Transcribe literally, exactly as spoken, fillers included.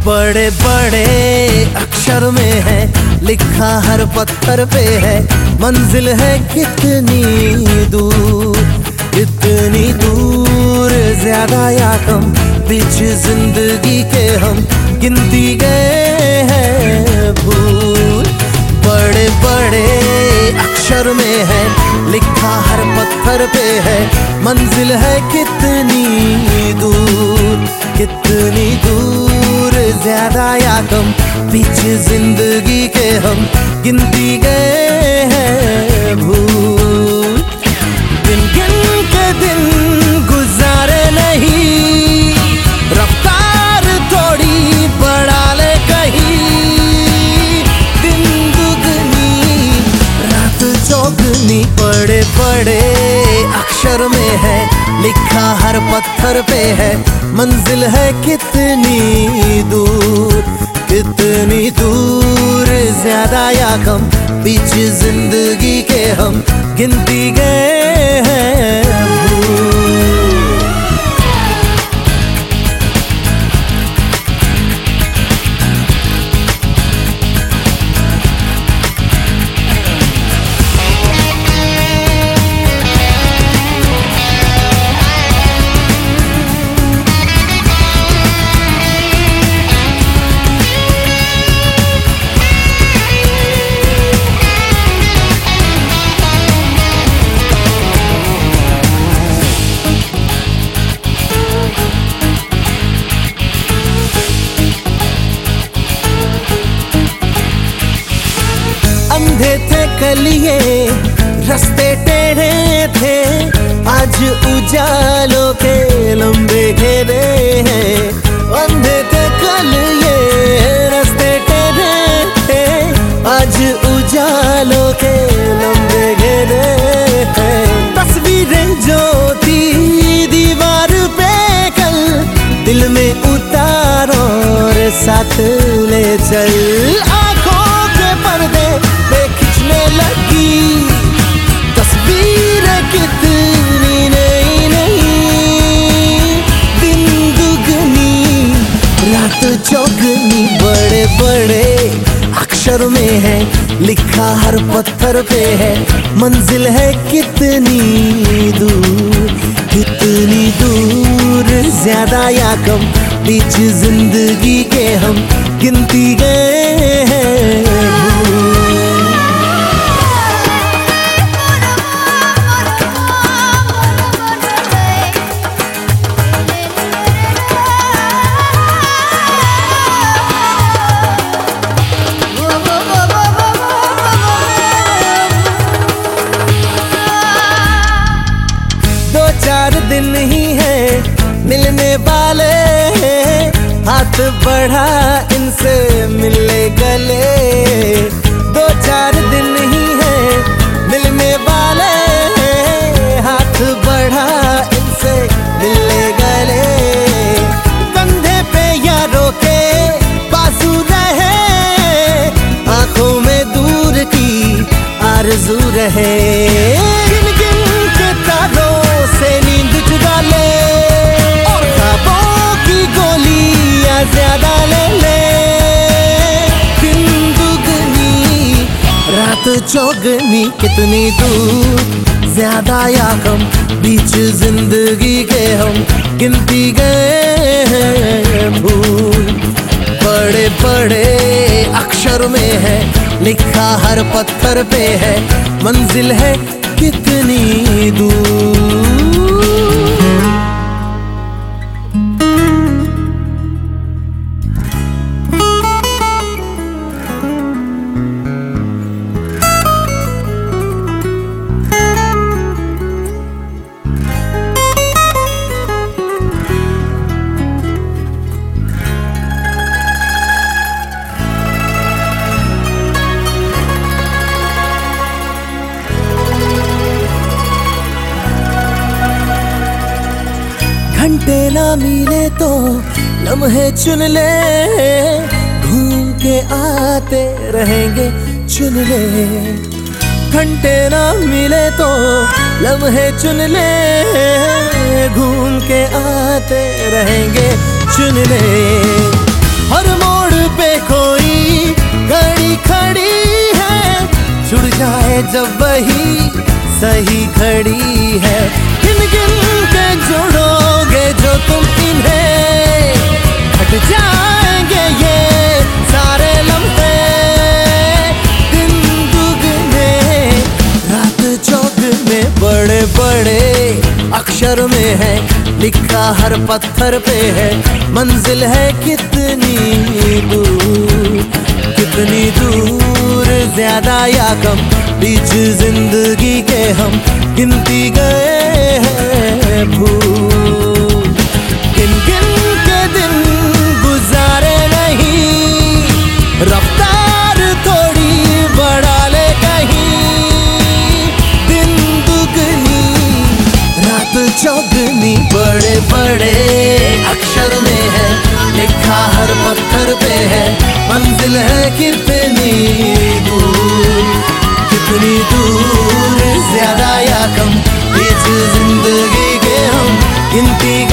बड़े बड़े अक्षर में है लिखा हर पत्थर पे है, मंजिल है कितनी दूर कितनी दूर, ज्यादा या कम बीच जिंदगी के हम गिनती गए हैं भूल। बड़े बड़े अक्षर में है लिखा हर पत्थर पे है, मंजिल है कितनी दूर कितनी दूर, ज्यादा या कम बीच जिंदगी के हम गिनती गए हैं भूल। दिन गिन के दिन गुजारे नहीं, रफ्तार थोड़ी बढ़ा ले कहीं, दिन दुगनी रात चौगनी। बड़े बड़े अक्षर में है लिखा हर पत्थर पे है, मंजिल है कितनी दूर कितनी दूर, ज्यादा या कम बीच जिंदगी के हम गिनती गए हैं भूल। अंधे थे कलिए रास्ते टेढ़े थे, आज उजालों के लंबे घेरे हैं। अंधे थे कलिए रास्ते टेढ़े थे, आज उजालों के लंबे घेरे हैं। तस्वीरें जो थी दीवार पे कल, दिल में उतार और साथ ले चल। आंखों के पर्दे खिंचने लगी तस्वीर कितनी नई नई, दिन दुगनी रात चौगनी। बड़े बड़े अक्षर में है लिखा हर पत्थर पे है, मंजिल है कितनी दूर कितनी दूर, ज्यादा या कम बीच जिंदगी के हम गिनती गए हैं भूल। चार दिन ही है मिलने वाले, हाथ बढ़ा इनसे मिलने गले। दो चार दिन ही है मिलने वाले, हाथ बढ़ा इनसे मिलने गले। कंधे पे यारों के बाजू रहे, आंखों में दूर की आरज़ू रहे। गिन गिन के तारों से नींद चुरा ले, और ख्वाबों की गोलियां ज्यादा ले ले। दिन दुगनी रात चौगनी, कितनी दूर ज्यादा या कम बीच जिंदगी के हम गिनती गए हैं भूल। बड़े बड़े अक्षर में है लिखा हर पत्थर पे है, मंजिल है कितनी दूर। घंटे ना मिले तो लम्हे चुन ले, घूम के आते रहेंगे चुन ले। घंटे ना मिले तो लम्हे चुन ले, घूम के आते रहेंगे चुन ले। हर जब वही सही खड़ी है। गिन गिन के जोड़ोगे जो तुम इन्हें, हट जाएंगे ये सारे लम्हे। दिन दुगने रात चौगने, बड़े बड़े अक्षर में है लिखा हर पत्थर पे है, मंजिल है कितनी दूर, कितनी दूर, ज्यादा या कम, बीच जिंदगी के हम गिनती गए हैं भूल। गिन गिन के दिन गुजारे नहीं, रफ्तार थोड़ी बढ़ा ले कहीं। दिन दुगनी रात चौगनी, बड़े बड़े अक्षर में है लिखा हर पत्थर पे है, मंजिल है कितनी दूर, कितनी दूर, ज्यादा या कम, बीच जिंदगी के हम गिनती